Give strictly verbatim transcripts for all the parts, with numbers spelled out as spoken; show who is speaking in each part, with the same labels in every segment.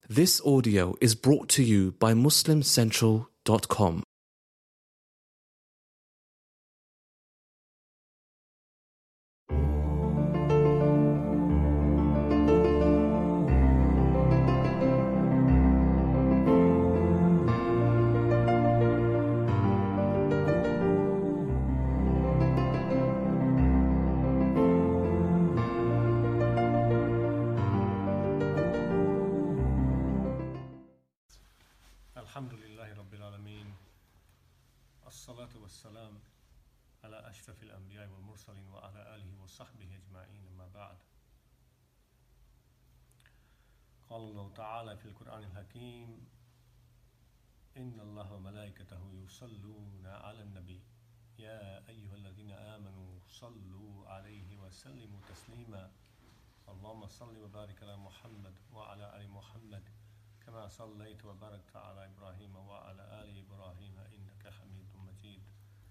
Speaker 1: This audio is brought to you by Muslim Central dot com.
Speaker 2: Alhamdulillahi Rabbil Alameen. As-salatu was-salam ala ashrafil anbiya wal mursalin wa ala alihi wa sahbihi ajma'in, amma ba'd. Qala Allah ta'ala fil Qur'an al-Hakim, Inna Allah wa malaikatahu yusalluna ala an-nabi, ya ayyuhalladhina amanu sallu alayhi wa sallimu taslima. Allahumma salli wa barik ala Muhammad wa ala ali Muhammad كما صليت وباركت على إبراهيم وعلى آل إبراهيم إنك حميد مجيد.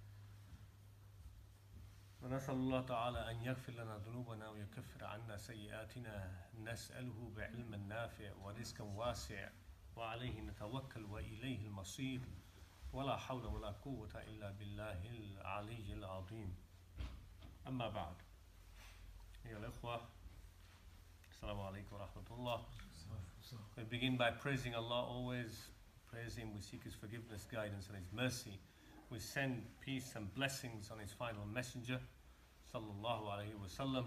Speaker 2: ونسأل الله تعالى أن يغفر لنا ذنوبنا ويكفر عنا سيئاتنا، نسأله بعلم نافع ورزق واسع وعليه نتوكل وإليه المصير، ولا حول ولا قوة إلا بالله العلي العظيم. أما بعد، أيها الأخوة، السلام عليكم ورحمة الله. We begin by praising Allah, always praise Him. We seek His forgiveness, guidance and His mercy. We send peace and blessings on His final messenger, sallallahu alayhi wa sallam,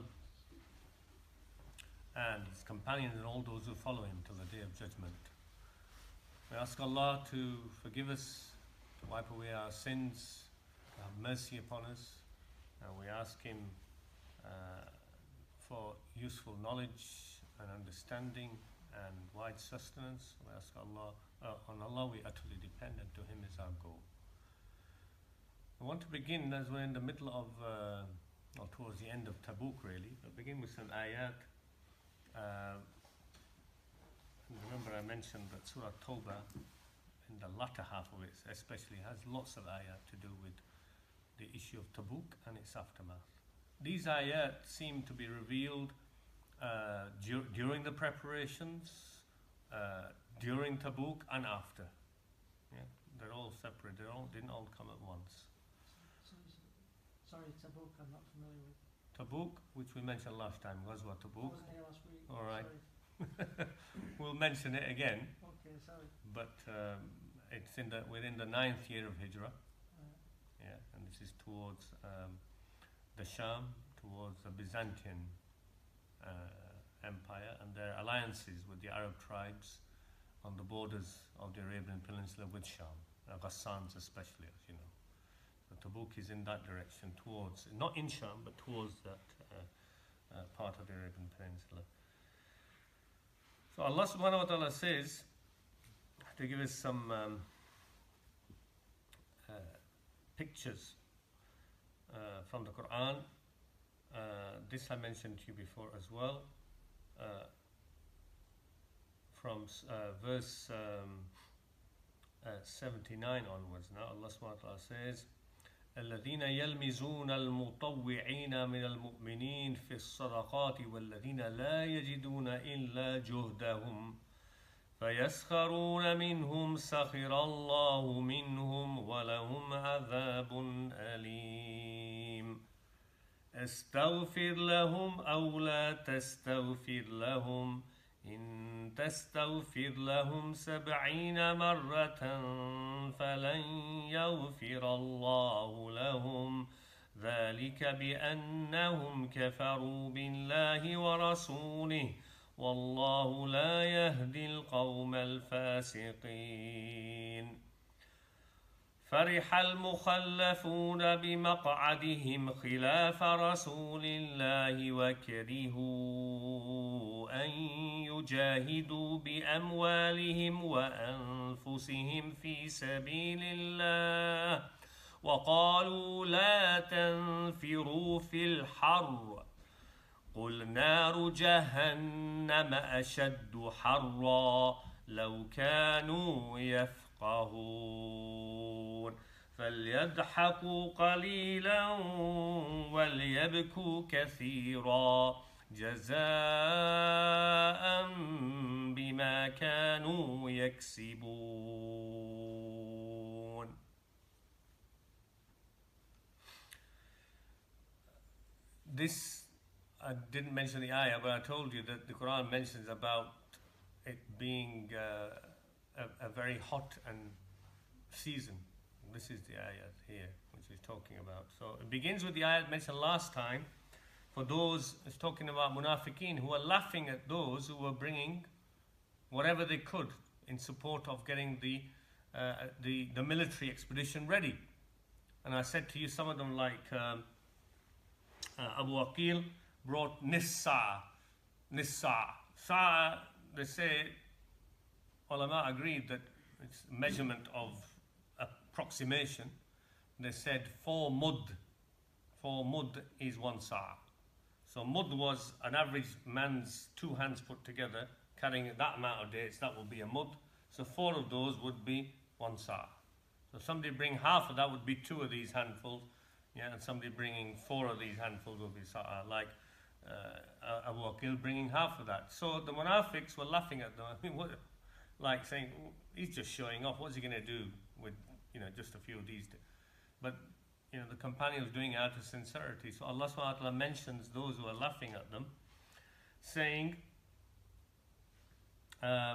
Speaker 2: and His companions and all those who follow Him till the day of judgment. We ask Allah to forgive us, to wipe away our sins, to have mercy upon us, and we ask Him uh, for useful knowledge and understanding and wide sustenance. We ask Allah, uh, on Allah we utterly depend, and to Him is our goal. I want to begin, as we're in the middle of, uh, or towards the end of Tabuk really, I'll begin with some ayat. Uh, remember I mentioned that Surah Tawbah, in the latter half of it especially, has lots of ayat to do with the issue of Tabuk and its aftermath. These ayat seem to be revealed Uh, dur during the preparations, uh, during Tabuk and after. Yeah, they're all separate. They all didn't all come at once.
Speaker 3: Sorry, sorry, Tabuk, I'm not familiar with.
Speaker 2: Tabuk, which we mentioned last time, Ghazwa Tabuk.
Speaker 3: I wasn't here last week.
Speaker 2: All right. We'll mention it again.
Speaker 3: Okay, sorry.
Speaker 2: But um, it's in the within the ninth year of Hijrah.
Speaker 3: Uh,
Speaker 2: Yeah, and this is towards um, the Sham, towards the Byzantine Uh, empire and their alliances with the Arab tribes on the borders of the Arabian Peninsula with Sham, uh, Ghassans especially, as you know. So Tabuk is in that direction, towards, not in Sham, but towards that uh, uh, part of the Arabian Peninsula. So Allah subhanahu wa ta'ala says, to give us some um, uh, pictures uh, from the Quran. Uh, this I mentioned to you before as well, uh, from uh, verse um, uh, seventy-nine onwards. Now Allah subhanahu wa ta'ala says, الذين يلمزون المطوعين من المؤمنين في الصدقات والذين لا يجدون إلا جهدهم فيسخرون منهم سخر الله منهم ولهم عذاب أليم استغفر لهم أو لا تستغفر لهم إن تستغفر لهم سبعين مرة فلن يغفر الله لهم ذلك بأنهم كفروا بالله ورسوله والله لا يهدي القوم الفاسقين. فرح المخلفون بمقعدهم خلاف رسول الله وكرهوا أن يجاهدوا بأموالهم وأنفسهم في سبيل الله وقالوا لا تنفروا في الحر قل نار جهنم أشد حرا لو كانوا يفقهون فليضحكوا قليلا وليبكوا كثيرا جزاء بما كانوا يكسبون. This, I didn't mention the ayah, but I told you that the Quran mentions about it being uh, a, a very hot and season. This is the ayah here, which he's talking about. So it begins with the ayah mentioned last time. For those, it's talking about munafiqeen who are laughing at those who were bringing whatever they could in support of getting the, uh, the, the military expedition ready. And I said to you, some of them like um, uh, Abu Aqil brought Nissa. Nissa. Sa, they say, ulama agreed that it's measurement of approximation. They said four mud. Four mud is one sa'. So mud was an average man's two hands put together, carrying that amount of dates, that would be a mud. So four of those would be one sa'. So somebody bring half of that would be two of these handfuls, yeah, and somebody bringing four of these handfuls would be sa', like uh, Abu Aqil bringing half of that. So the munafiqs were laughing at them. I mean, what, like saying, he's just showing off. What's he going to do with, you know, just a few of these? But you know, the companion was doing it out of sincerity. So Allah subhanahu wa ta'ala mentions those who are laughing at them, saying um,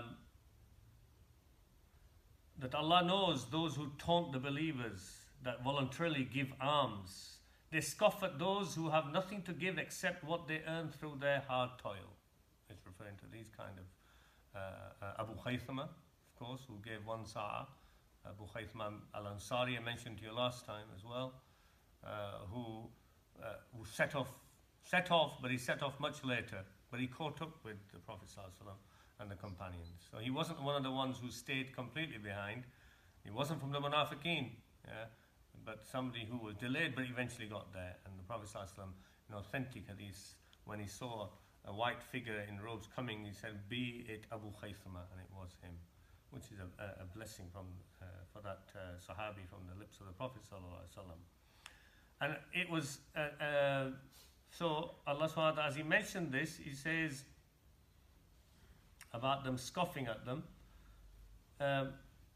Speaker 2: that Allah knows those who taunt the believers that voluntarily give alms. They scoff at those who have nothing to give except what they earn through their hard toil. It's referring to these kind of uh, uh, Abu Khaythama, of course, who gave one sa'a. Abu Khaythama al-Ansari, I mentioned to you last time as well, uh, who, uh, who set off, set off, but he set off much later. But he caught up with the Prophet ﷺ and the companions. So he wasn't one of the ones who stayed completely behind. He wasn't from the munafiqeen, yeah, but somebody who was delayed, but eventually got there. And the Prophet ﷺ, in authentic hadith, when he saw a white figure in robes coming, he said, "Be it Abu Khaythama," and it was him, which is a, a blessing from uh, for that uh, Sahabi from the lips of the Prophet ﷺ. And it was, uh, uh, so Allah subhanahu wa ta'ala, as he mentioned this, he says about them scoffing at them, um,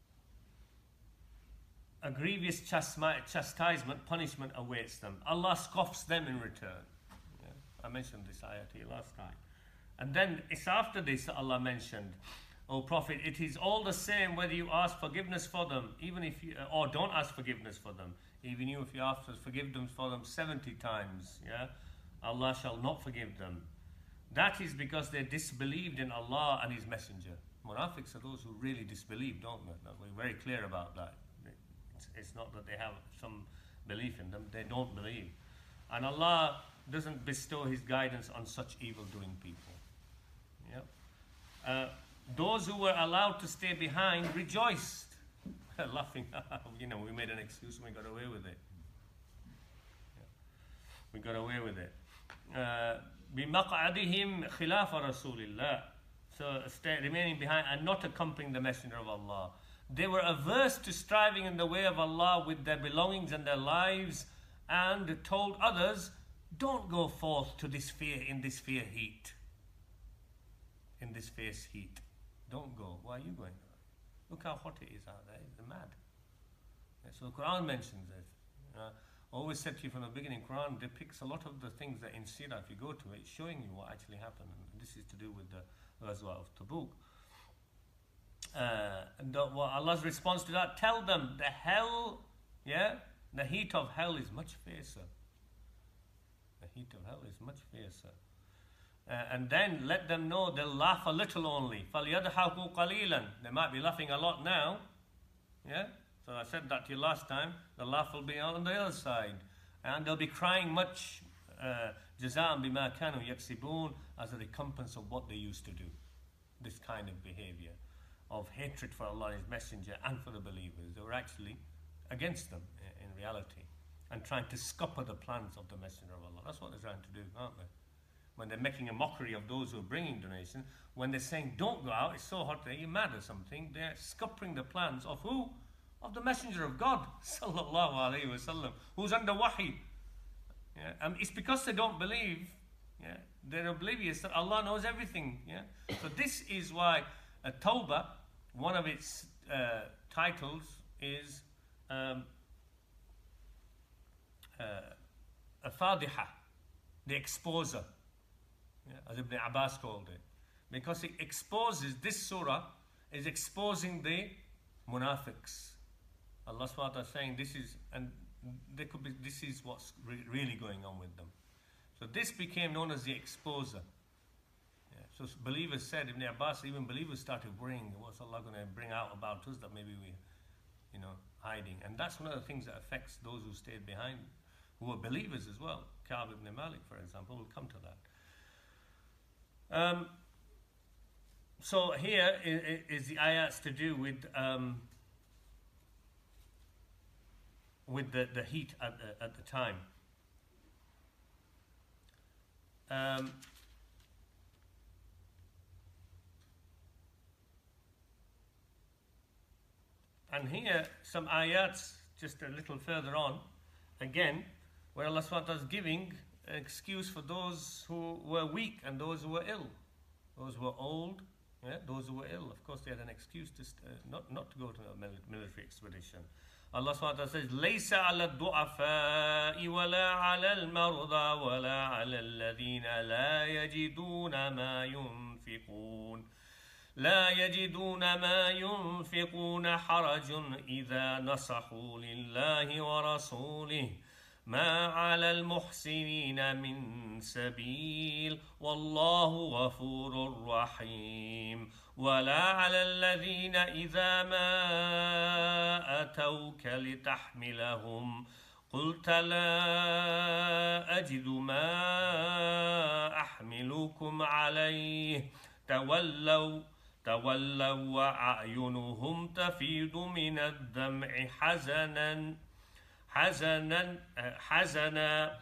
Speaker 2: a grievous chastisement, punishment awaits them. Allah scoffs them in return. Yeah, I mentioned this ayah to you last time. And then it's after this that Allah mentioned, O Prophet, it is all the same whether you ask forgiveness for them, even if you, or don't ask forgiveness for them, even you if you ask for forgiveness for them seventy times, yeah, Allah shall not forgive them. That is because they disbelieved in Allah and His Messenger. Munafiqs are those who really disbelieve, don't they? We're very clear about that. It's, it's not that they have some belief in them, they don't believe. And Allah doesn't bestow His guidance on such evil-doing people. Yep. Uh, Those who were allowed to stay behind rejoiced, laughing. You know, we made an excuse and we got away with it. Yeah. We got away with it. بِمَقْعَدِهِمْ خِلَافَ رَسُولِ اللَّهِ. So stay, remaining behind and not accompanying the Messenger of Allah. They were averse to striving in the way of Allah with their belongings and their lives, and told others, don't go forth to this fear in this fear heat. In this fierce heat. Don't go. Why are you going? Look how hot it is out there. They're mad. Yeah, so the Quran mentions it. Uh, I always said to you from the beginning, Quran depicts a lot of the things that in Sirah, if you go to it, showing you what actually happened. And this is to do with the Ghazwa of Tabuk. Uh, and the, well, Allah's response to that, tell them the hell, yeah, the heat of hell is much fiercer. The heat of hell is much fiercer. Uh, and then let them know they'll laugh a little only. فَلْيَضْحَكُوا قَلِيلًا. They might be laughing a lot now. Yeah? So I said that to you last time. The laugh will be on the other side. And they'll be crying much. جَزَاءً بِمَا كَانُوا يَكْسِبُونَ, as a recompense of what they used to do. This kind of behavior of hatred for Allah and His Messenger and for the believers. They were actually against them in reality. And trying to scupper the plans of the Messenger of Allah. That's what they're trying to do, aren't they? When they're making a mockery of those who are bringing donations, when they're saying, don't go out, it's so hot there, you're mad or something, they're scuppering the plans of who? Of the Messenger of God, sallallahu alayhi wasallam, who's under wahi. Yeah? And it's because they don't believe, yeah, they're oblivious that Allah knows everything. Yeah. So this is why a Tawbah, one of its uh, titles is um, uh, a Fadiha, the exposer, yeah, as Ibn Abbas called it, because it exposes, this surah is exposing the munafiqs. Allah subhanahu wa ta'ala is saying this is, and there could be, this is what's re- really going on with them. So this became known as the exposer. Yeah. So believers said, Ibn Abbas, even believers started worrying, what's Allah going to bring out about us that maybe we, you know, hiding. And that's one of the things that affects those who stayed behind, who were believers as well. Ka'b ibn Malik, for example, we'll come to that. Um, so here is, is the ayats to do with um, with the, the heat at the, at the time. Um, and here some ayats just a little further on, again, where Allah subhanahu wa ta'ala is giving an excuse for those who were weak and those who were ill, those who were old, yeah, those who were ill. Of course, they had an excuse to st- uh, not not to go to a military expedition. Allah subhanahu wa ta'ala says, ليس على الضعفاء ولا على المرضى ولا على الذين لا يجدون ما ينفقون لا يجدون ما ينفقون حرج إذا نصحوا لله ورسوله ما على المحسنين من سبيل والله غفور رحيم ولا على الذين إذا ما أتوك لتحملهم قلت لا أجد ما أحملكم عليه تولوا تولوا وأعينهم تفيض من الدمع حزنا حزنا حزنا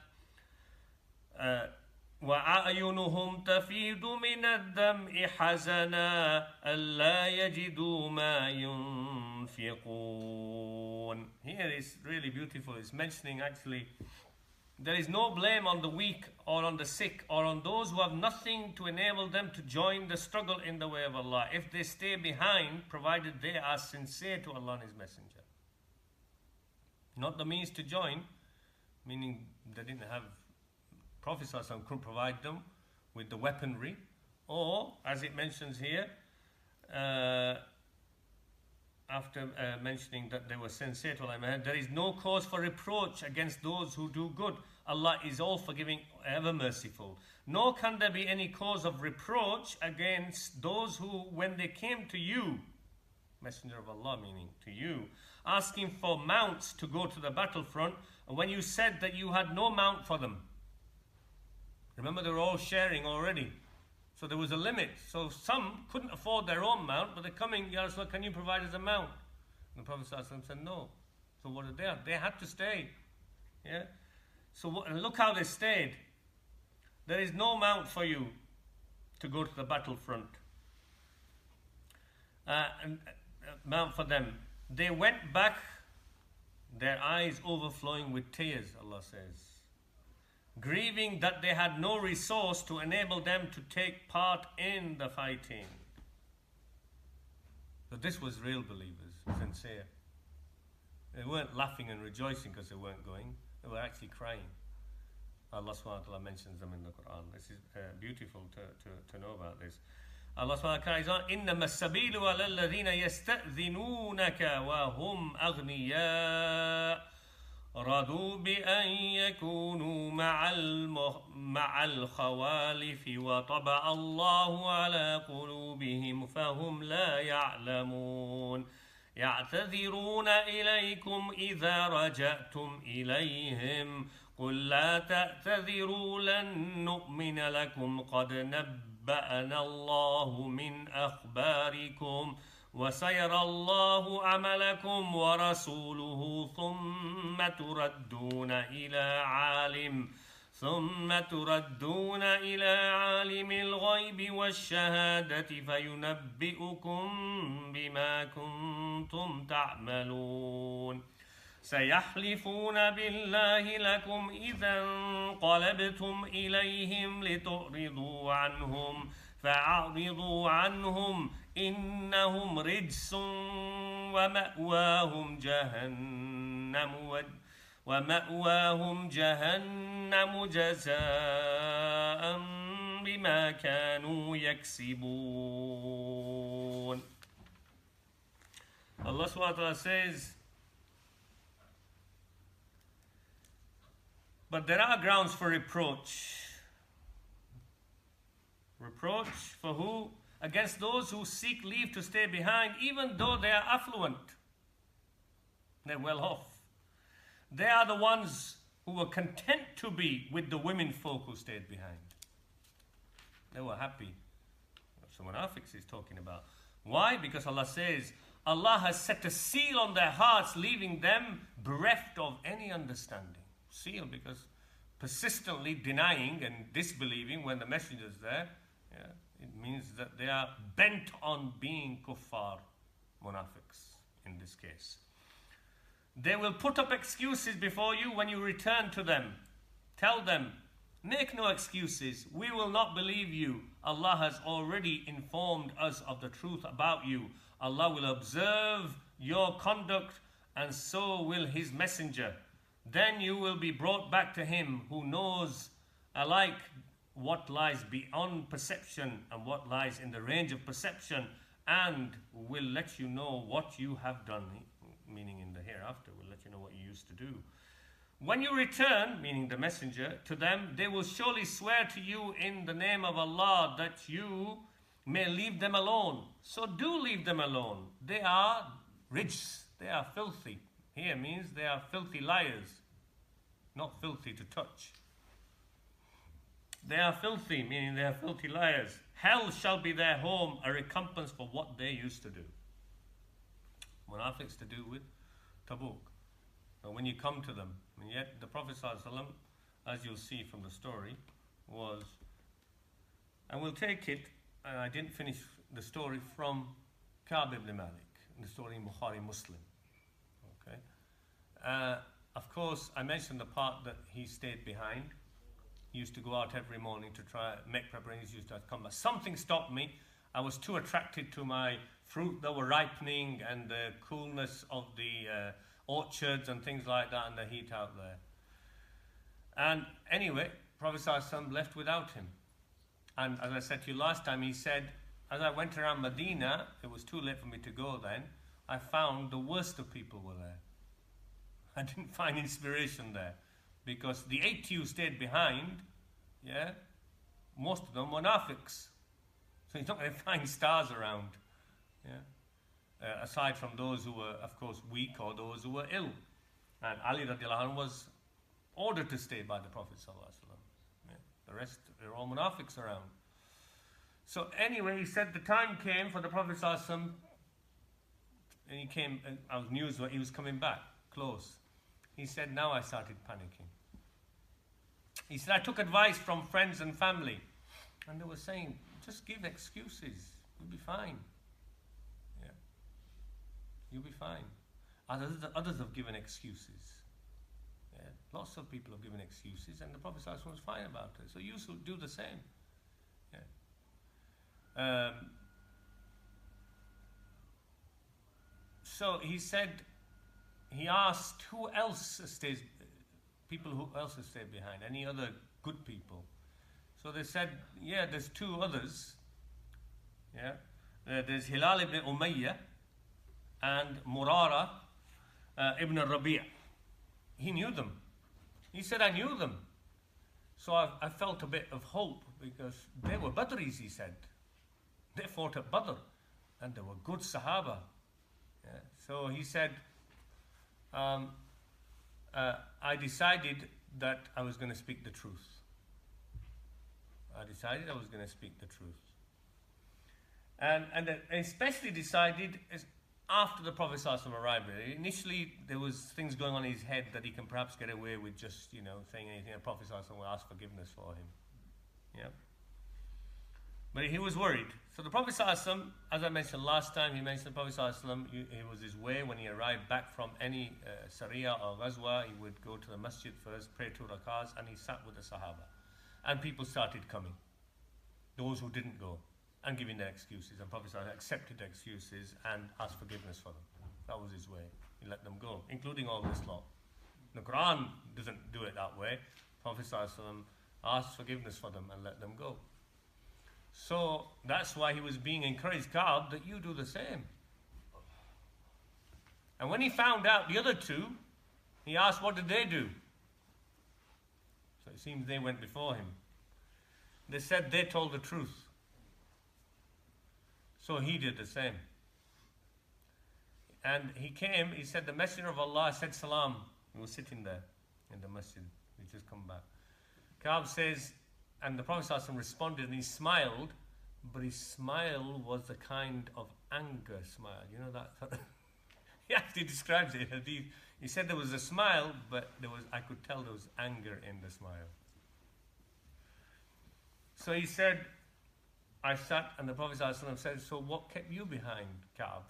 Speaker 2: وأعينهم تفيض من الدمع حزنا ألا يجدوا ما ينفقون. Here is really beautiful. It's mentioning actually there is no blame on the weak or on the sick or on those who have nothing to enable them to join the struggle in the way of Allah if they stay behind, provided they are sincere to Allah and His Messenger. Not the means to join, meaning they didn't have, Prophet sallallahu alaihi wasallam couldn't provide them with the weaponry, or as it mentions here, uh, after uh, mentioning that they were sincere to Allah, there is no cause for reproach against those who do good. Allah is all forgiving, ever merciful. Nor can there be any cause of reproach against those who, when they came to you, Messenger of Allah meaning to you, asking for mounts to go to the battlefront, and when you said that you had no mount for them. Remember, they were all sharing already. So there was a limit. So some couldn't afford their own mount, but they're coming, Ya Rasulullah, can you provide us a mount? And the Prophet ﷺ said no. So what did they have? They had to stay. Yeah. So what, and look how they stayed. There is no mount for you to go to the battlefront. Uh, and, uh, mount for them. They went back, their eyes overflowing with tears, Allah says, grieving that they had no resource to enable them to take part in the fighting. But this was real believers, sincere. They weren't laughing and rejoicing because they weren't going. They were actually crying. Allah subhanahu wa ta'ala mentions them in the Quran. This is uh, beautiful to, to, to know about this. Allah subhanahu wa ta'ala carries on, إِنَّمَا السَّبِيلُ عَلَى الَّذِينَ يَسْتَأْذِنُونَكَ وَهُمْ أَغْنِيَاءُ رضوا بأن يكونوا مع مع الخوالف وطبع الله على قلوبهم فهم لا يعلمون يعتذرون إليكم إذا رجعتم إليهم قل لا تعتذروا لن نؤمن لكم قد نبأنا الله من أخباركم وسيرى الله عملكم ورسوله ثم تردون إلى عالم ثم تردون إلى عالم الغيب والشهادة فينبئكم بما كنتم تعملون. سيحلفون بالله لكم إذا انقلبتم إليهم لتعرضوا عنهم فأعرضوا عنهم إنهم رجس ومأواهم جهنم ومأواهم جهنم جزاء بما كانوا يكسبون. Allah subhanahu wa ta'ala says, but there are grounds for reproach. Reproach for who? Against those who seek leave to stay behind, even though they are affluent. They're well off. They are the ones who were content to be with the women folk who stayed behind. They were happy. That's what Munafiqs is talking about. Why? Because Allah says, Allah has set a seal on their hearts, leaving them bereft of any understanding. Seal, because persistently denying and disbelieving when the messenger is there, yeah, it means that they are bent on being kuffar, munafiqs in this case. They will put up excuses before you when you return to them. Tell them, make no excuses, we will not believe you. Allah has already informed us of the truth about you. Allah will observe your conduct, and so will His messenger. Then you will be brought back to Him who knows alike what lies beyond perception and what lies in the range of perception, and will let you know what you have done, meaning in the hereafter, will let you know what you used to do. When you return, meaning the messenger, to them, they will surely swear to you in the name of Allah that you may leave them alone. So do leave them alone. They are rijs, they are filthy. Here means they are filthy liars, not filthy to touch. They are filthy, meaning they are filthy liars. Hell shall be their home, a recompense for what they used to do. Munafiqs to do with Tabuk. And when you come to them, and yet the Prophet ﷺ, as you'll see from the story, was, and we'll take it, and I didn't finish the story from Ka'b ibn Malik, the story in Bukhari Muslim. Okay. Uh, of course, I mentioned the part that he stayed behind. He used to go out every morning to try make preparations. He used to come back. Something stopped me. I was too attracted to my fruit that were ripening and the coolness of the uh, orchards and things like that, and the heat out there. And anyway, Prophet ﷺ left without him. And as I said to you last time, he said, as I went around Medina, it was too late for me to go then, I found the worst of people were there. I didn't find inspiration there. Because the eighty who stayed behind, yeah, most of them were munafiqs. So you're not going to find stars around. Yeah. Uh, aside from those who were, of course, weak or those who were ill. And Ali radiallahu anhu was ordered to stay by the Prophet sallallahu alaihi wasallam. Yeah. The rest, they're all munafiqs around. So anyway, he said the time came for the Prophet sallallahu alaihi wasallam, and he came, and I was news that he was coming back, close. He said, now I started panicking. He said, I took advice from friends and family. And they were saying, just give excuses. You'll be fine. Yeah. You'll be fine. Others, others have given excuses. Yeah. Lots of people have given excuses, and the Prophet ﷺ was fine about it. So you should do the same. Yeah. Um, so he said, he asked who else stays, people who else have stayed behind, any other good people. So they said, yeah, there's two others. Yeah, uh, there's Hilal ibn Umayyah and Murara uh, ibn Rabi'. He knew them. He said, I knew them. So I, I felt a bit of hope because they were Badris, he said. They fought at Badr and they were good Sahaba. Yeah. So he said, um, uh, I decided that I was going to speak the truth. I decided I was going to speak the truth. And, and I especially decided is after the Prophet ﷺ arrived. Really. Initially, there was things going on in his head that he can perhaps get away with just, you know, saying anything. The Prophet ﷺ will ask forgiveness for him. Yeah. But he was worried. So the Prophet ﷺ, as I mentioned last time, he mentioned the Prophet ﷺ, it was his way when he arrived back from any uh, Sariya or Ghazwa, he would go to the masjid first, pray two rakahs, and he sat with the Sahaba. And people started coming, those who didn't go, and giving their excuses. And Prophet ﷺ accepted their excuses and asked forgiveness for them. That was his way. He let them go, including all this lot. The Quran doesn't do it that way. Prophet ﷺ asked forgiveness for them and let them go. So that's why he was being encouraged, Ka'b, that you do the same. And when he found out the other two, he asked, what did they do? So it seems they went before him. They said they told the truth. So he did the same. And he came, he said, the Messenger of Allah said salam. He was sitting there in the masjid. He just come back. Ka'b says, and the Prophet ﷺ responded and he smiled, but his smile was the kind of anger smile. You know that? He actually describes it. He, he said there was a smile, but there was I could tell there was anger in the smile. So he said, I sat, and the Prophet ﷺ said, so what kept you behind, Ka'b?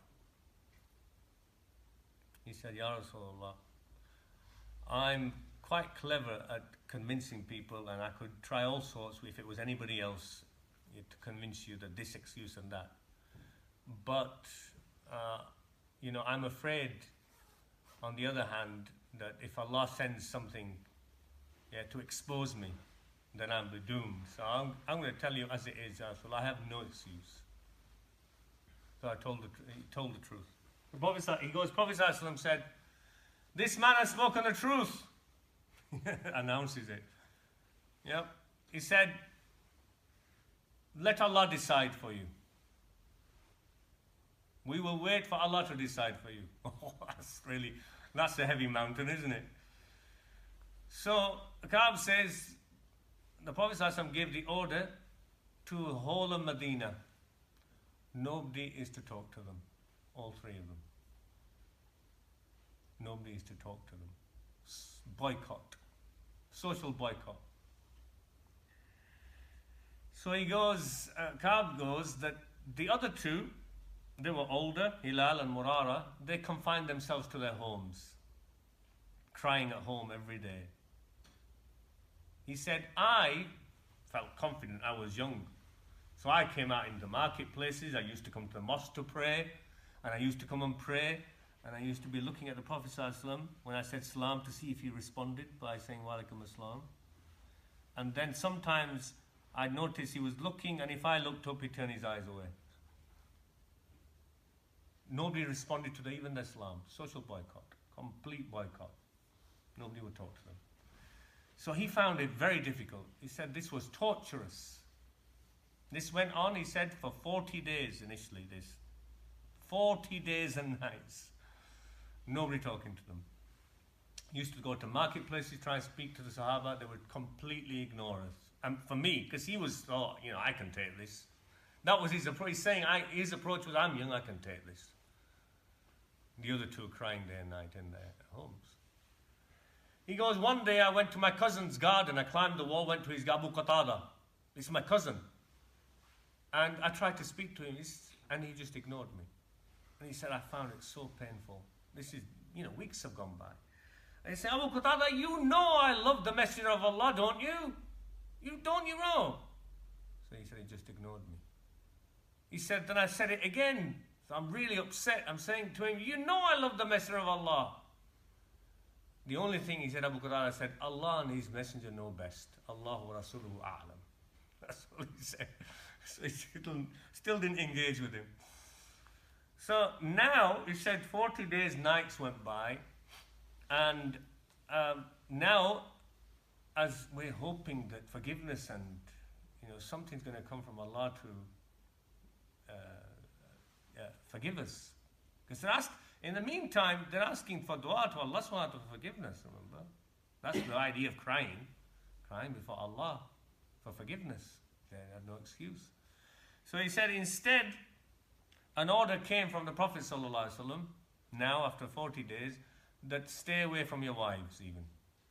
Speaker 2: He said, Ya Rasulullah, I'm quite clever at convincing people, and I could try all sorts if it was anybody else to convince you that this excuse and that. But, uh, you know, I'm afraid, on the other hand, that if Allah sends something yeah, to expose me, then I'm doomed. So I'm, I'm going to tell you as it is, so I have no excuse. So I told the, he told the truth. The Prophet, he goes, Prophet ﷺ said, this man has spoken the truth. Announces it. Yep. He said, let Allah decide for you. We will wait for Allah to decide for you. Oh, that's really, that's a heavy mountain, isn't it? So, Ka'b says, the Prophet ﷺ gave the order to the whole of Medina. Nobody is to talk to them. All three of them. Nobody is to talk to them. Boycott. Social boycott. So he goes, uh, Ka'b goes that the other two, they were older, Hilal and Murara, they confined themselves to their homes, crying at home every day. He said, I felt confident, I was young. So I came out into marketplaces, I used to come to the mosque to pray, and I used to come and pray, and I used to be looking at the Prophet ﷺ when I said salam to see if he responded by saying wa alaikum assalam. And then sometimes I'd notice he was looking, and if I looked up, he'd turn his eyes away. Nobody responded to the, even the salam. Social boycott. Complete boycott. Nobody would talk to them. So he found it very difficult. He said this was torturous. This went on, he said, for forty days initially, this. forty days and nights. Nobody talking to them. He used to go to marketplaces, try and speak to the Sahaba. They would completely ignore us. And for me, because he was, oh, you know, I can take this. That was his approach. He's saying, I, his approach was, I'm young, I can take this. The other two crying day and night in their homes. He goes, one day I went to my cousin's garden. I climbed the wall, went to his Abu Qatada. This is my cousin. And I tried to speak to him, and he just ignored me. And he said, I found it so painful. This is, you know, weeks have gone by. And he said, Abu Qatada, you know I love the Messenger of Allah, don't you? You don't, you know? So he said, he just ignored me. He said, then I said it again. So I'm really upset. I'm saying to him, you know I love the Messenger of Allah. The only thing he said, Abu Qatada said, Allah and his Messenger know best. Allahu wa Rasuluhu a'lam. That's what he said. So he still, still didn't engage with him. So now, he said forty days, nights went by. And um, now, as we're hoping that forgiveness and, you know, something's going to come from Allah to uh, uh, forgive us. Because they're asked, in the meantime, they're asking for dua to Allah subhanahu wa ta'ala for forgiveness, remember? That's the idea of crying. Crying before Allah for forgiveness. They have no excuse. So he said, instead, an order came from the Prophet sallallahu alaihi wasallam, now after forty days, that stay away from your wives even.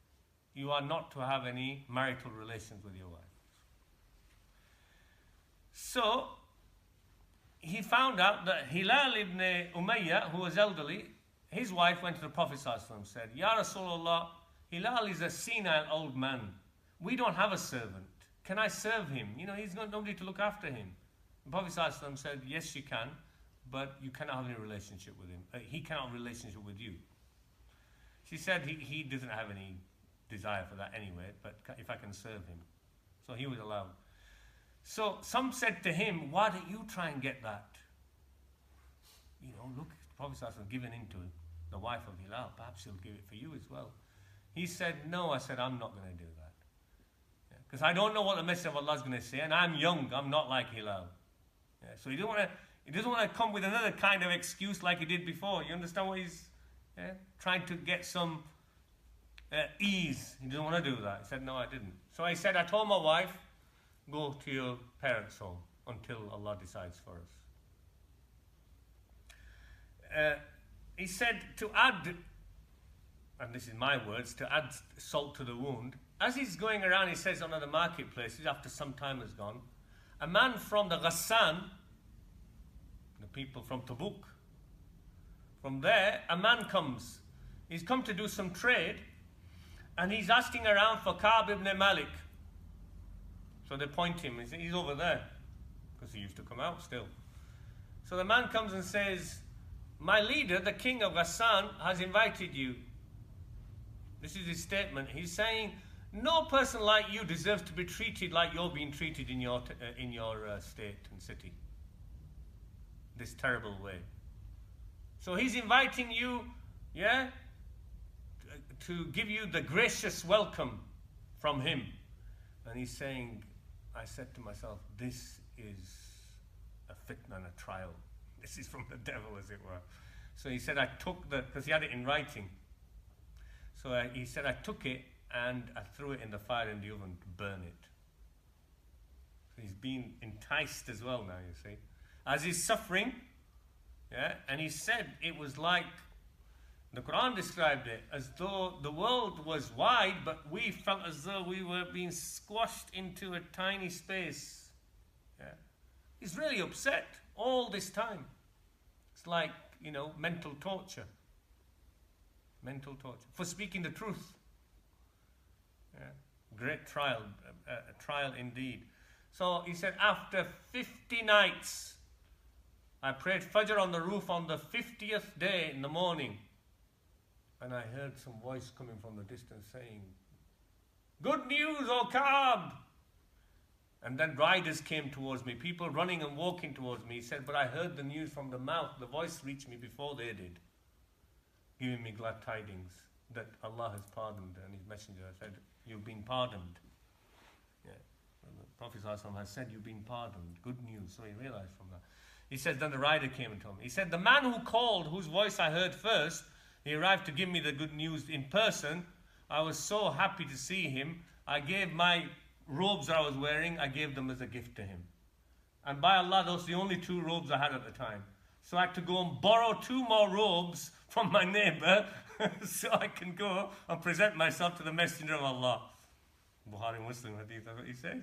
Speaker 2: You are not to have any marital relations with your wives. So he found out that Hilal ibn Umayyah, who was elderly, his wife went to the Prophet ﷺ and said, Ya Rasulullah, Hilal is a senile old man. We don't have a servant. Can I serve him? You know, he's got nobody to look after him. The Prophet ﷺ said, yes, you can, but you cannot have any relationship with him. Uh, he cannot have a relationship with you. She said he, he doesn't have any desire for that anyway, but if I can serve him. So he was allowed. So some said to him, why don't you try and get that? You know, look, the Prophet ﷺ given into the wife of Hilal. Perhaps he'll give it for you as well. He said, no. I said, I'm not going to do that. Because yeah, I don't know what the Messenger of Allah is going to say, and I'm young. I'm not like Hilal. Yeah, so he doesn't want to. He doesn't want to come with another kind of excuse like he did before. You understand what he's yeah, trying to get some uh, ease. He didn't want to do that. He said, no, I didn't. So I said, I told my wife, go to your parents' home until Allah decides for us. Uh, he said to add, and this is my words, to add salt to the wound. As he's going around, he says on other marketplaces, after some time has gone, a man from the Ghassan, the people from Tabuk, from there, a man comes. He's come to do some trade, and he's asking around for Ka'b ibn Malik. So they point him, he's over there, because he used to come out still. So the man comes and says, my leader, the king of Ghassan, has invited you. This is his statement. He's saying, no person like you deserves to be treated like you're being treated in your, uh, in your uh, state and city. This terrible way. So he's inviting you, yeah, to give you the gracious welcome from him. And he's saying, I said to myself, this is a fitna and a trial. This is from the devil, as it were. So he said, I took the, because he had it in writing. So I, he said, I took it and I threw it in the fire in the oven to burn it. So he's been enticed as well now, you see. As he's suffering, yeah, and he said it was like, the Quran described it as though the world was wide, but we felt as though we were being squashed into a tiny space. Yeah. He's really upset all this time. It's like, you know, mental torture. Mental torture. For speaking the truth. Yeah. Great trial, a, a trial indeed. So he said, after fifty nights, I prayed Fajr on the roof on the fiftieth day in the morning. And I heard some voice coming from the distance saying, good news, O Ka'b! And then riders came towards me, people running and walking towards me. He said, but I heard the news from the mouth. The voice reached me before they did, giving me glad tidings that Allah has pardoned. And his messenger said, you've been pardoned. Yeah. The Prophet ﷺ has said, you've been pardoned. Good news. So he realized from that. He said, then the rider came and told me. He said, the man who called, whose voice I heard first, he arrived to give me the good news in person. I was so happy to see him. I gave my robes that I was wearing, I gave them as a gift to him. And by Allah, those are the only two robes I had at the time. So I had to go and borrow two more robes from my neighbor so I can go and present myself to the Messenger of Allah. Bukhari Muslim hadith, that's what he says.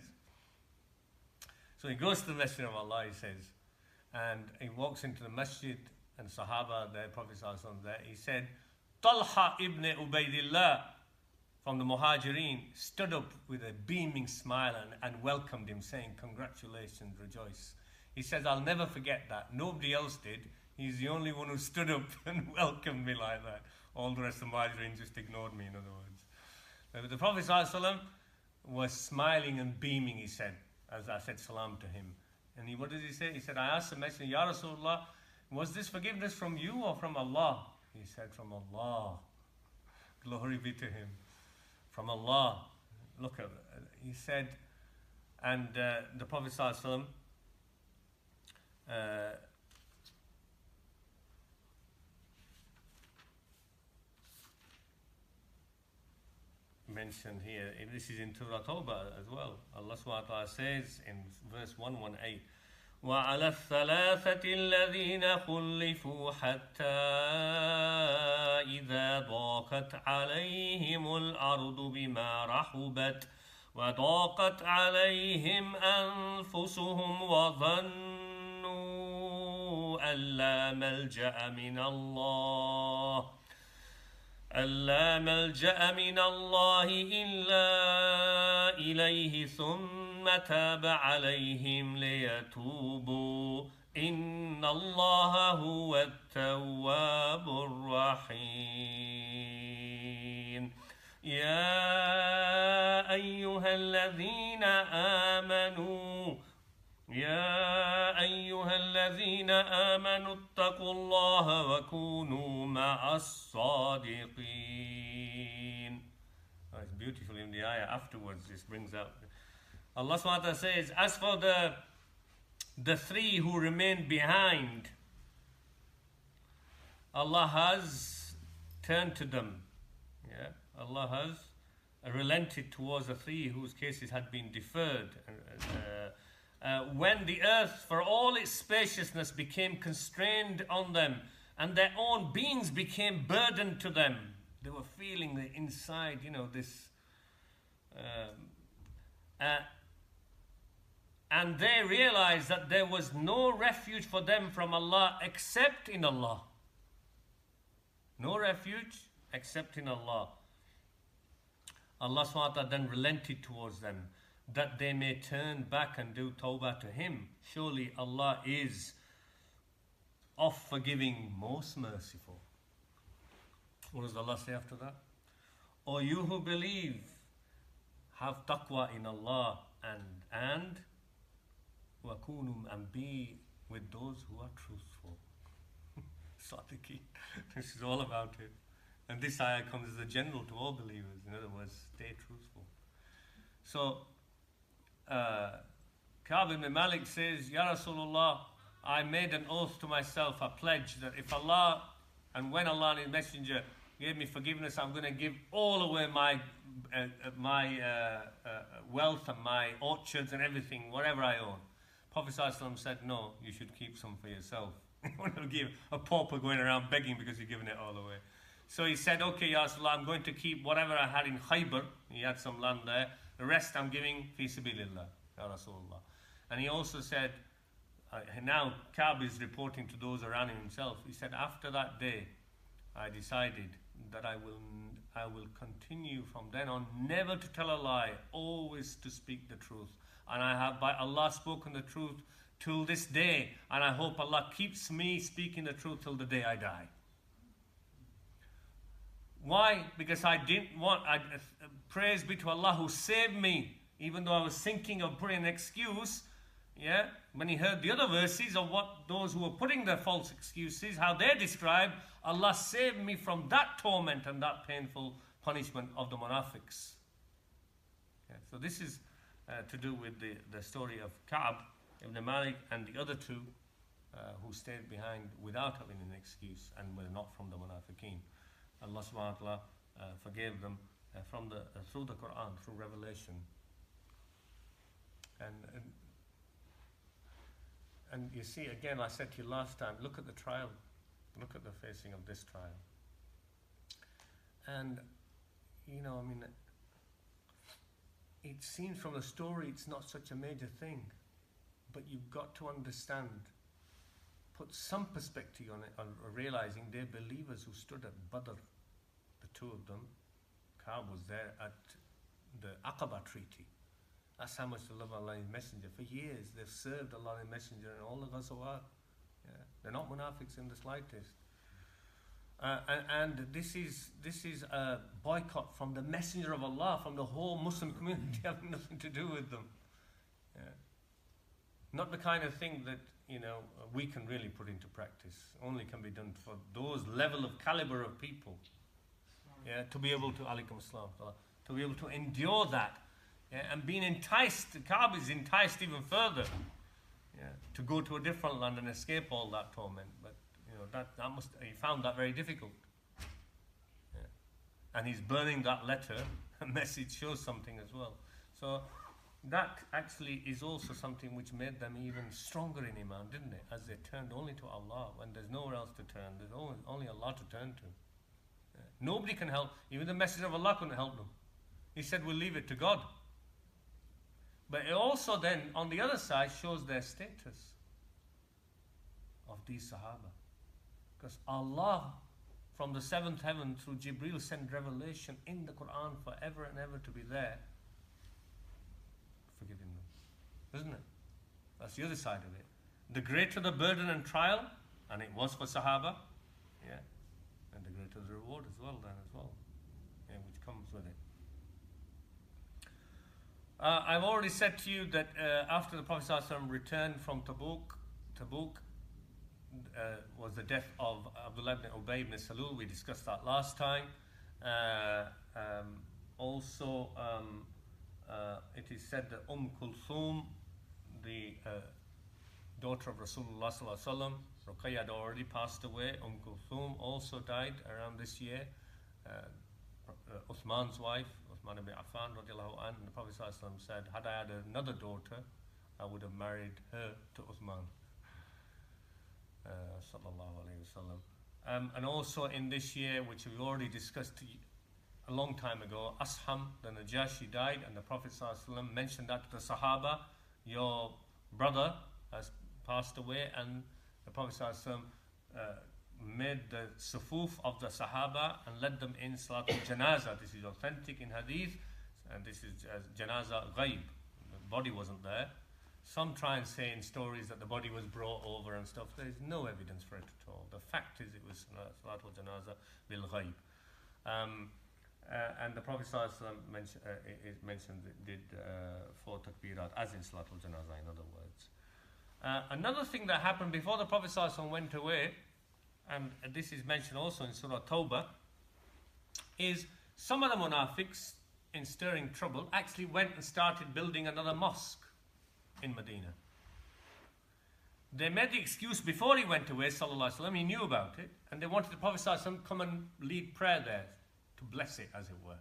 Speaker 2: So he goes to the Messenger of Allah, he says, and he walks into the masjid, and Sahaba, the Prophet ﷺ there, he said, Talha ibn Ubaidillah from the Muhajirin stood up with a beaming smile and, and welcomed him, saying, congratulations, rejoice. He says, I'll never forget that. Nobody else did. He's the only one who stood up and welcomed me like that. All the rest of the Muhajirin just ignored me, in other words. But the Prophet ﷺ was smiling and beaming, he said, as I said salam to him. And he, what did he say? He said, I asked the Messenger, Ya Rasulullah, was this forgiveness from you or from Allah? He said, from Allah. Glory be to him. From Allah. Look at it. He said, and uh, the Prophet ﷺ uh, mentioned here, this is in Surah Tawbah as well. Allah subhanahu wa ta'ala says in verse one eighteen, وعلى الثلاثة الذين خلفوا حتى إذا ضاقت عليهم الأرض بما رحبت وضاقت عليهم أنفسهم وظنوا أن لا ملجأ من الله ألا ملجأ من الله إلا إليه ثم تاب عليهم ليتوبوا إن الله هو التواب الرحيم يا أيها الذين آمنوا يا أيها الذين آمنوا اتقوا الله وكونوا مع الصادقين. Oh, it's beautiful in the ayah afterwards. This brings out Allah subhanahu wa ta'ala says, as for the the three who remained behind, Allah has turned to them. Yeah, Allah has relented towards the three whose cases had been deferred. Uh, uh, when the earth, for all its spaciousness, became constrained on them, and their own beings became burdened to them, they were feeling the inside, you know, this. Um, uh, and they realized that there was no refuge for them from Allah except in Allah. No refuge except in Allah. Allah subhanahu wa ta'ala then relented towards them, that they may turn back and do tawbah to Him. Surely Allah is oft forgiving, most merciful. What does Allah say after that? O you who believe, have taqwa in Allah and and wakunum, and be with those who are truthful. Sadiqeen. This is all about it. And this ayah comes as a general to all believers. In other words, stay truthful. So, uh, Ka'b ibn Malik says, Ya Rasulullah, I made an oath to myself, a pledge, that if Allah, and when Allah and His Messenger gave me forgiveness, I'm going to give all away my uh, my uh, uh, wealth and my orchards and everything, whatever I own. Prophet ﷺ said, no, you should keep some for yourself. You want to give a pauper going around begging because you're giving it all away. So he said, okay, Ya Rasulullah, I'm going to keep whatever I had in Khaybar. He had some land there. The rest I'm giving fi sabilillah, Ya Rasulullah. And he also said, uh, now Ka'b is reporting to those around him himself. He said, after that day, I decided that I will, I will continue from then on never to tell a lie, always to speak the truth. And I have by Allah spoken the truth till this day. And I hope Allah keeps me speaking the truth till the day I die. Why? Because I didn't want, I, uh, praise be to Allah who saved me, even though I was thinking of putting an excuse. Yeah, when he heard the other verses of what those who were putting their false excuses, how they describe, Allah saved me from that torment and that painful punishment of the munafiqs. Yeah, so this is uh, to do with the, the story of Ka'b ibn Malik and the other two uh, who stayed behind without having an excuse and were not from the munafiqeen. Allah subhanahu wa ta'ala uh, forgave them uh, from the, uh, through the Quran, through revelation. And, and and you see, again, I said to you last time, look at the trial. Look at the facing of this trial. And, you know, I mean, it seems from the story it's not such a major thing. But you've got to understand, put some perspective on it, on realizing they're believers who stood at Badr, the two of them. Ka'b was there at the Aqaba Treaty. That's how much they love Allah and His Messenger. For years, they've served Allah and His Messenger in all the ghazawat. Yeah. They're not munafiqs in the slightest. Uh, and, and this is this is a boycott from the Messenger of Allah, from the whole Muslim community, having nothing to do with them. Yeah. Not the kind of thing that, you know, we can really put into practice. Only can be done for those level of caliber of people. Yeah, to be able to, alaikum assalam, to be able to endure that. Yeah, and being enticed, Ka'b is enticed even further. Yeah, to go to a different land and escape all that torment. But, you know, that, that must, he found that very difficult. Yeah. And he's burning that letter. A message shows something as well. So, that actually is also something which made them even stronger in Iman, didn't it? As they turned only to Allah. When there's nowhere else to turn, there's only, only Allah to turn to. Yeah. Nobody can help. Even the Messenger of Allah couldn't help them. He said, we'll leave it to God. But it also then, on the other side, shows their status of these Sahaba. Because Allah, from the seventh heaven through Jibreel, sent revelation in the Quran forever and ever to be there, forgiving them. Isn't it? That's the other side of it. The greater the burden and trial, and it was for Sahaba, yeah, and the greater the reward as well then as well, yeah, which comes with it. Uh, I've already said to you that uh, after the Prophet ﷺ returned from Tabuk, Tabuk uh, was the death of Abdullah ibn Ubay ibn Salul. We discussed that last time. Uh, um, also, um, uh, it is said that Umm Kulthum, the uh, daughter of Rasulullah sallallahu alaihi wasallam, Ruqayya had already passed away. Umm Kulthum also died around this year. Uh, uh, Uthman's wife, Uthman ibn Affan radiallahu anhu, and the Prophet sallallahu alaihi wasallam said, had I had another daughter, I would have married her to Uthman. Uh, sallallahu alayhi wasallam. Um, and also in this year, which we already discussed a long time ago, Asham, the Najashi, died, and the Prophet sallallahu alaihi wasallam mentioned that to the Sahaba, your brother has passed away, and the Prophet sallallahu alaihi wasallam uh, made the sufuf of the Sahaba and led them in Salatul Janaza. This is authentic in Hadith, and this is uh, Janaza Ghaib. The body wasn't there. Some try and say in stories that the body was brought over and stuff. There is no evidence for it at all. The fact is it was Salatul Janaza bil Ghaib. Um, uh, and the Prophet ﷺ mention, uh, it mentioned it did uh, four takbirat, as in Salatul Janaza, in other words. Uh, another thing that happened before the Prophet ﷺ went away, and this is mentioned also in Surah Tawbah, is some of the munafiqs, in stirring trouble, actually went and started building another mosque in Medina. They made the excuse before he went away, sallallahu alaihi wasallam, he knew about it, and they wanted the Prophet sallallahu alaihi wasallam come and lead prayer there, to bless it, as it were.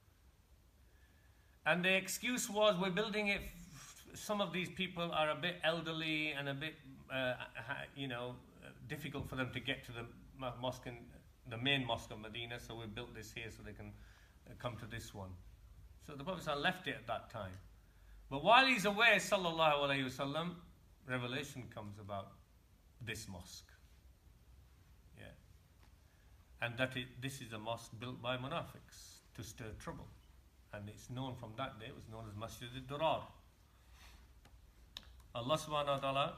Speaker 2: And the excuse was, we're building it, some of these people are a bit elderly and a bit, uh, you know, difficult for them to get to the mosque, in, the main mosque of Medina, so we built this here so they can come to this one. So the Prophet sallallahu alaihi wasallam left it at that time. But while he's away, sallallahu alayhi wasallam, revelation comes about this mosque. Yeah. And that it, this is a mosque built by munafiqs to stir trouble. And it's known from that day, it was known as Masjid al-Durar. Allah subhanahu wa ta'ala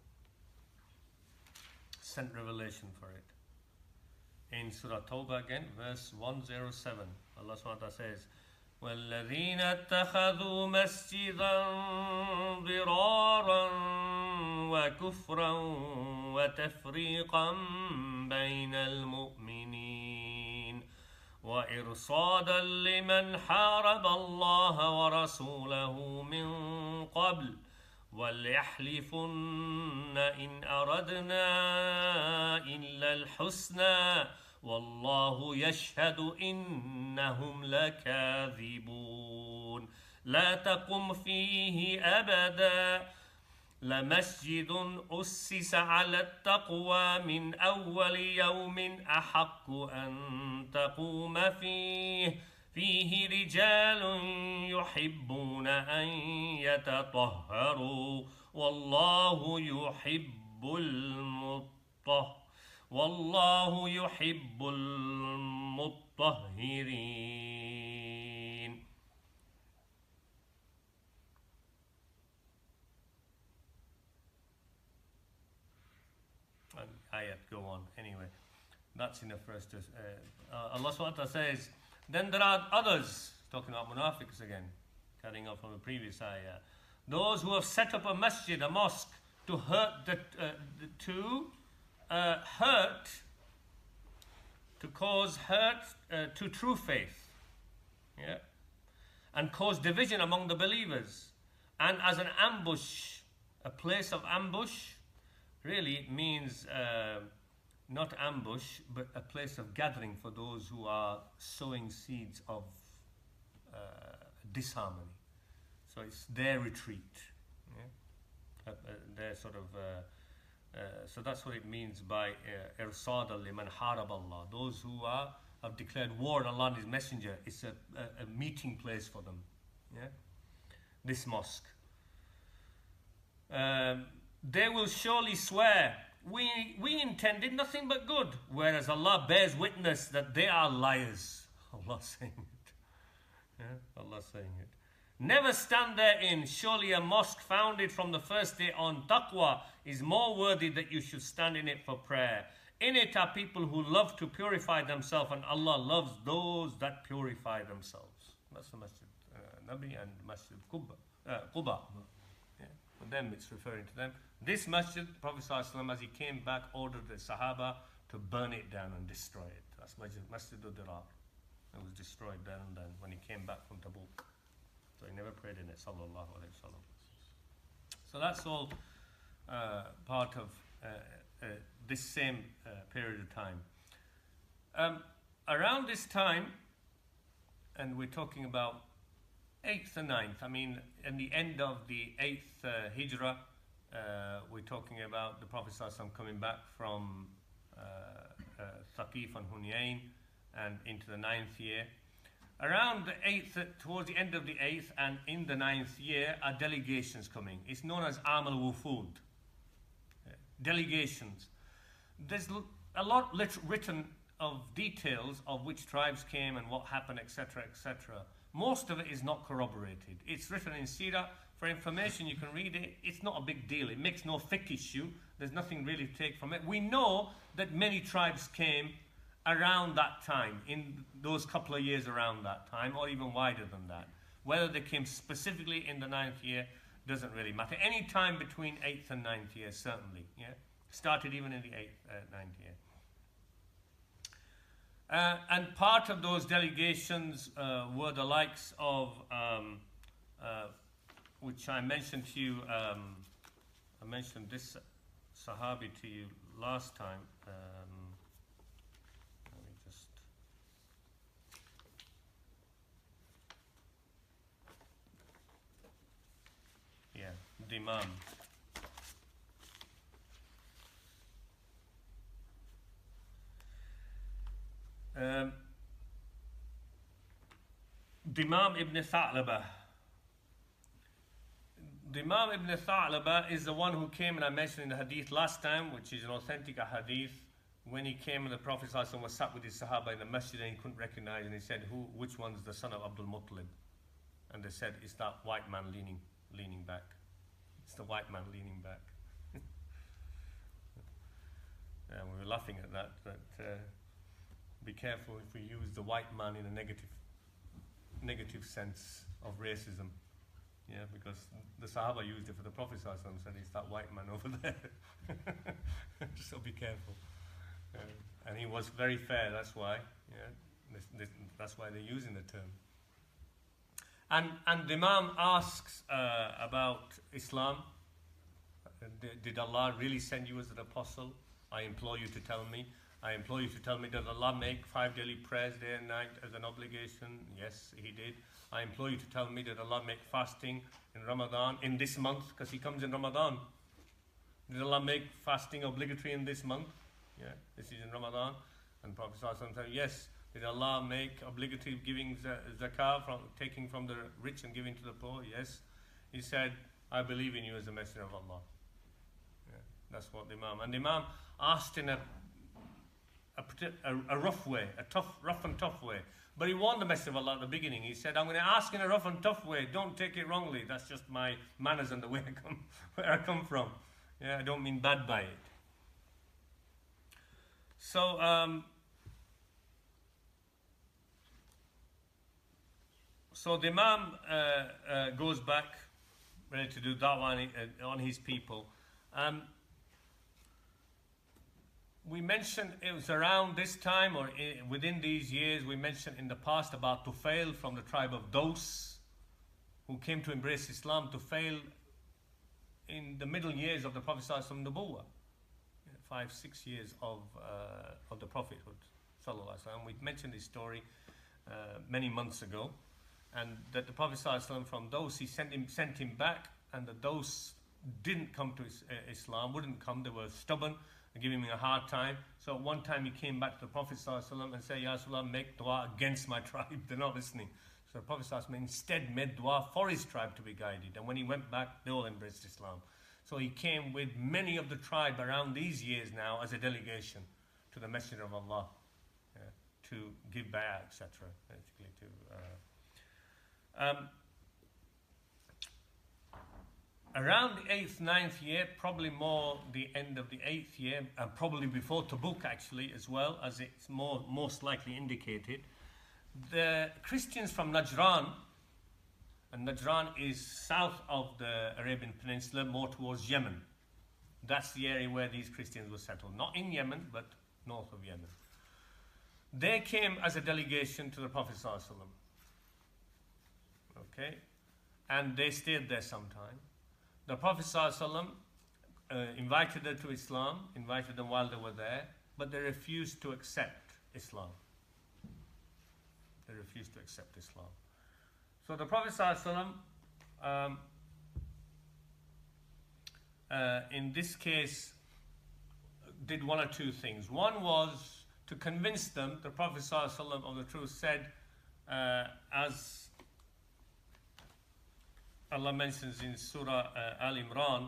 Speaker 2: sent revelation for it. In Surah Tawbah again, verse one oh seven, Allah subhanahu wa ta'ala says, وَالَّذِينَ اتَّخَذُوا مَسْجِدًا ضِرَارًا وَكُفْرًا وَتَفْرِيقًا بَيْنَ الْمُؤْمِنِينَ وَإِرْصَادًا لِمَنْ حَارَبَ اللَّهَ وَرَسُولَهُ مِنْ قَبْلِ وَلْيَحْلِفُنَّ إِنْ أَرَدْنَا إِلَّا الْحُسْنَى والله يشهد إنهم لكاذبون لا تقم فيه أبدا لمسجد أسس على التقوى من أول يوم أحق أن تقوم فيه فيه رجال يحبون أن يتطهروا والله يحب المطهرين والله يحب المطهرين. And ayat go on anyway. That's enough for us to. Uh, uh, Allah subhanahu wa ta'ala says, then there are others, talking about munafiqs again, carrying on from the previous ayah. Those who have set up a masjid, a mosque, to hurt the, uh, the two. Uh, hurt, to cause hurt uh, to true faith, yeah, and cause division among the believers, and as an ambush, a place of ambush, really means uh, not ambush, but a place of gathering for those who are sowing seeds of uh, disharmony. So it's their retreat, yeah? uh, uh, their sort of. Uh, Uh, so that's what it means by irsad liman harab Allah. Those who are have declared war on Allah and His Messenger. It's a, a, a meeting place for them. Yeah, this mosque. Um, they will surely swear, we, we intended nothing but good, whereas Allah bears witness that they are liars. Allah saying it. Yeah? Allah saying it. Never stand therein. Surely a mosque founded from the first day on taqwa is more worthy that you should stand in it for prayer. In it are people who love to purify themselves, and Allah loves those that purify themselves. That's the Masjid uh, Nabi and Masjid Quba. Uh, Quba. Yeah. For them, it's referring to them. This Masjid, Prophet ﷺ, as he came back, ordered the Sahaba to burn it down and destroy it. That's Masjid, Masjid al-Dirar. It was destroyed there and then when he came back from Tabuk. So he never prayed in it, sallallahu alayhi wa sallam. So that's all uh, part of uh, uh, this same uh, period of time. Um, around this time, and we're talking about eighth and ninth, I mean, in the end of the eighth uh, Hijrah, uh, we're talking about the Prophet ﷺ coming back from uh, uh, Thaqif and Hunayn and into the ninth year. Around the eighth, towards the end of the eighth and in the ninth year are delegations coming. It's known as Amal Wufud. Delegations. There's a lot lit- written of details of which tribes came and what happened, et cetera, et cetera. Most of it is not corroborated. It's written in Sirah. For information, you can read it. It's not a big deal. It makes no fiqh issue. There's nothing really to take from it. We know that many tribes came around that time, in those couple of years around that time, or even wider than that. Whether they came specifically in the ninth year doesn't really matter. Any time between eighth and ninth year, certainly. Yeah, started even in the eighth, uh, ninth year. Uh, and part of those delegations uh, were the likes of, um, uh, which I mentioned to you, um, I mentioned this Sahabi to you last time. Um, let me just... Yeah, Dimam. Um, Dimam ibn Tha'laba. Dimam ibn Tha'laba is the one who came, and I mentioned in the hadith last time, which is an authentic hadith, when he came and the Prophet ﷺ was sat with his Sahaba in the masjid and he couldn't recognize, and he said, "Who? Which one's the son of Abdul Muttalib?" And they said, "It's that white man leaning, leaning back. It's the white man leaning back." And we were laughing at that, but uh, be careful if we use the white man in a negative, negative sense of racism. Yeah, because the Sahaba used it for the Prophet ﷺ, said, "It's that white man over there." So be careful. Uh, and he was very fair, that's why. Yeah, this, this, that's why they're using the term. And and the Imam asks uh, about Islam. Did, did Allah really send you as an apostle? I implore you to tell me. I implore you to tell me, does Allah make five daily prayers day and night as an obligation? Yes, He did. I implore you to tell me, did Allah make fasting in Ramadan, in this month, because He comes in Ramadan? Did Allah make fasting obligatory in this month? Yeah, this is in Ramadan. And Prophet ﷺ said, yes. Did Allah make obligatory giving zakah, from taking from the rich and giving to the poor? Yes. He said, I believe in you as a messenger of Allah. Yeah, that's what the Imam. And the Imam asked in a A, a, a rough way, a tough, rough and tough way. But he warned the Messenger of Allah at the beginning. He said, I'm going to ask in a rough and tough way. Don't take it wrongly. That's just my manners and the way I come, where I come from. Yeah, I don't mean bad by it. So, um, so the Imam uh, uh, goes back, ready to do da'wah on, uh, on his people. Um, We mentioned it was around this time or within these years, we mentioned in the past about Tufail from the tribe of Daws, who came to embrace Islam. Tufail in the middle years of the Prophet ﷺ Nubuwwah, five, six years of uh, of the prophethood. We mentioned this story uh, many months ago, and that the Prophet ﷺ from Daws, he sent him, sent him back, and the Daws didn't come to Islam, wouldn't come, they were stubborn, giving him a hard time. So one time he came back to the Prophet ﷺ and said, Ya Rasulullah, make dua against my tribe. They're not listening. So the Prophet ﷺ instead made dua for his tribe to be guided. And when he went back, they all embraced Islam. So he came with many of the tribe around these years now as a delegation to the Messenger of Allah uh, to give bay'ah, et cetera. Basically, to uh, um, around the eighth, ninth year, probably more the end of the eighth year, and probably before Tabuk actually as well, as it's more most likely indicated, the Christians from Najran, and Najran is south of the Arabian Peninsula, more towards Yemen. That's the area where these Christians were settled. Not in Yemen, but north of Yemen. They came as a delegation to the Prophet ﷺ. Okay? And they stayed there some time. The Prophet ﷺ uh, invited them to Islam, invited them while they were there, but they refused to accept Islam. They refused to accept Islam. So the Prophet ﷺ, um, uh, in this case, did one or two things. One was to convince them, the Prophet ﷺ of the truth said, uh, as Allah mentions in Surah uh, Al Imran,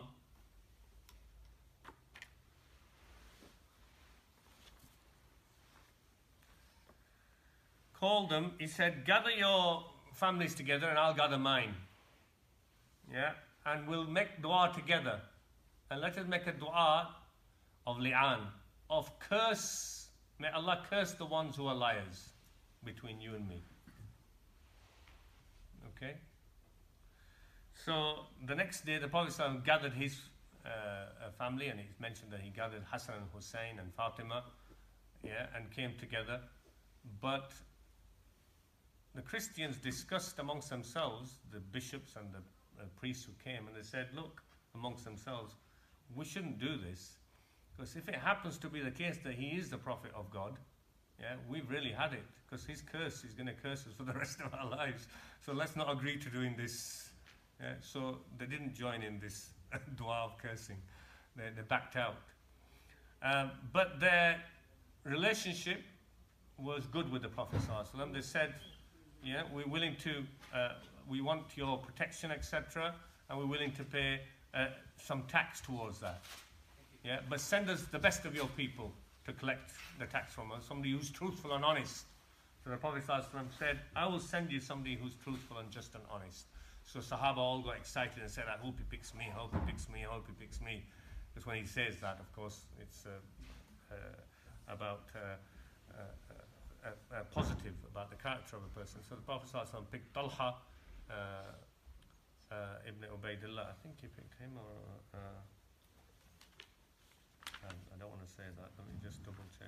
Speaker 2: called them, he said, gather your families together and I'll gather mine. Yeah? And we'll make dua together. And let us make a dua of li'an, of curse. May Allah curse the ones who are liars between you and me. Okay? So the next day the Prophet ﷺ gathered his uh, family, and he's mentioned that he gathered Hassan and Hussein and Fatima, yeah, and came together. But the Christians discussed amongst themselves, the bishops and the uh, priests who came, and they said, look, amongst themselves, we shouldn't do this, because if it happens to be the case that he is the Prophet of God, yeah, we've really had it, because his curse is going to curse us for the rest of our lives. So let's not agree to doing this. Yeah, so they didn't join in this dua of cursing. They, they backed out. Um, but their relationship was good with the Prophet ﷺ. They said, yeah, we're willing to, uh, we want your protection, et cetera, and we're willing to pay uh, some tax towards that. Yeah, but send us the best of your people to collect the tax from us, somebody who's truthful and honest. So the Prophet ﷺ said, I will send you somebody who's truthful and just and honest. So Sahaba all got excited and said, I hope he picks me, I hope he picks me, I hope he picks me. Because when he says that, of course, it's uh, uh, about uh, uh, uh, uh, positive, about the character of a person. So the Prophet ﷺ picked Talha uh, uh, ibn Ubaidillah. I think he picked him, or uh, I don't want to say that, let me just double check.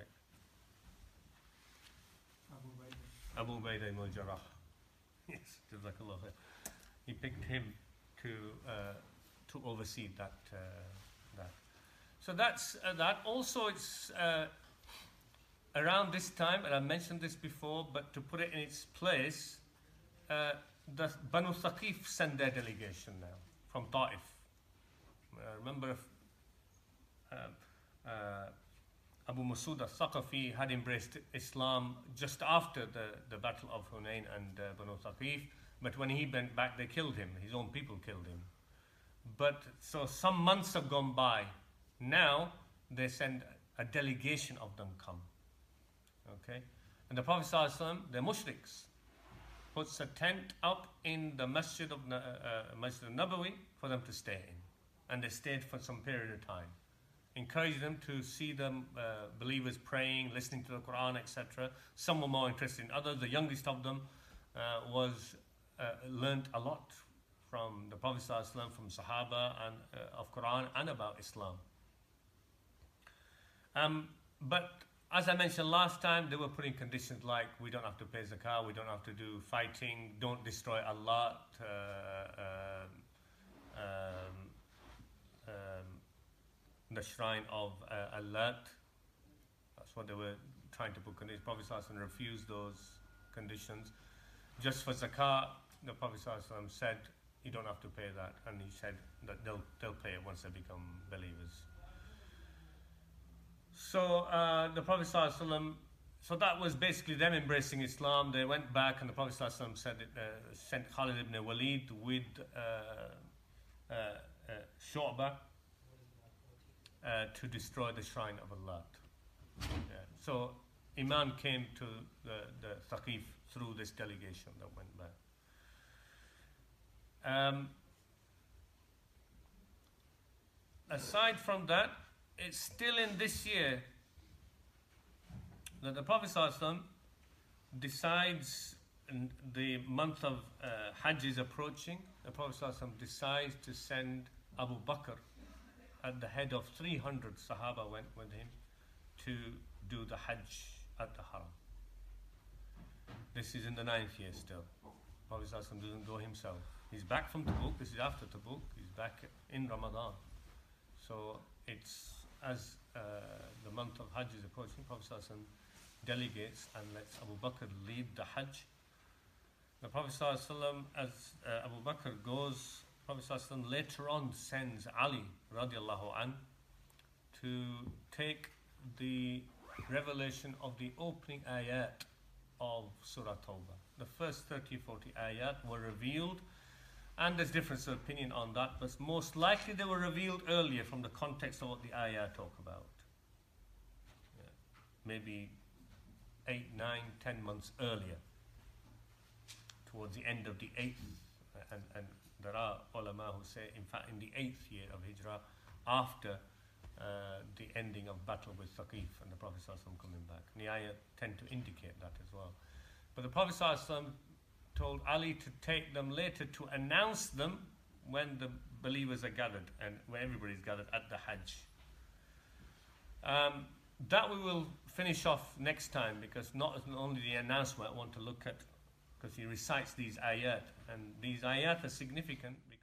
Speaker 3: Abu Ubaidah.
Speaker 2: Abu Ubaidah ibn al-Jarrah. Yes, Jazakallah khair. He picked him to uh, to oversee that uh, that. So that's uh, that. Also, it's uh, around this time, and I mentioned this before, but to put it in its place, uh, the Banu Thaqif sent their delegation now from Ta'if. Uh, remember, if, uh, uh, Abu Masud al-Thaqafi had embraced Islam just after the, the Battle of Hunayn and uh, Banu Thaqif. But when he went back, they killed him. His own people killed him. But so some months have gone by. Now they send a delegation of them come. Okay? And the Prophet ﷺ, the mushriks, puts a tent up in the Masjid of uh, uh, Masjid al-Nabawi for them to stay in. And they stayed for some period of time. Encouraged them to see them uh, believers praying, listening to the Quran, et cetera. Some were more interested in others. The youngest of them uh, was Uh, learned a lot from the Prophet ﷺ, from Sahaba, and uh, of Quran, and about Islam. Um, but as I mentioned last time, they were putting conditions like we don't have to pay zakah, we don't have to do fighting, don't destroy Allah, uh, um, um, um, the shrine of uh, Allat. That's what they were trying to put conditions. Prophet ﷺ refused those conditions. Just for zakah, the Prophet ﷺ said, you don't have to pay that. And he said that they'll, they'll pay it once they become believers. So uh, the Prophet ﷺ, so that was basically them embracing Islam. They went back, and the Prophet ﷺ said it, uh, sent Khalid ibn Walid with uh, uh, uh, Shu'bah, uh, to destroy the shrine of Allah. Yeah. So Iman came to the, the Thaqif through this delegation that went back. Um, aside from that, it's still in this year that the Prophet ﷺ decides, in the month of uh, Hajj is approaching, the Prophet ﷺ decides to send Abu Bakr at the head of three hundred Sahaba went with him to do the Hajj at the Haram. This is in the ninth year still. Prophet ﷺ doesn't go himself. He's back from Tabuk. This is after Tabuk. He's back in Ramadan. So it's as uh, the month of Hajj is approaching, Prophet ﷺ delegates and lets Abu Bakr lead the Hajj. The Prophet ﷺ, as uh, Abu Bakr goes, Prophet ﷺ later on sends Ali radiallahu an to take the revelation of the opening ayat of Surah Tawbah. The first thirty, forty ayat were revealed, and there's difference of opinion on that, but most likely they were revealed earlier from the context of what the ayat talk about. Yeah. Maybe eight, nine, ten months earlier, towards the end of the eighth, and, and there are ulama who say, in fact, in the eighth year of Hijrah, after uh, the ending of battle with Thaqif and the Prophet ﷺ coming back. And the ayat tend to indicate that as well. But the Prophet ﷺ told Ali to take them later to announce them when the believers are gathered and when everybody's gathered at the Hajj. Um, that we will finish off next time, because not only the announcement I want to look at, because he recites these ayat, and these ayat are significant.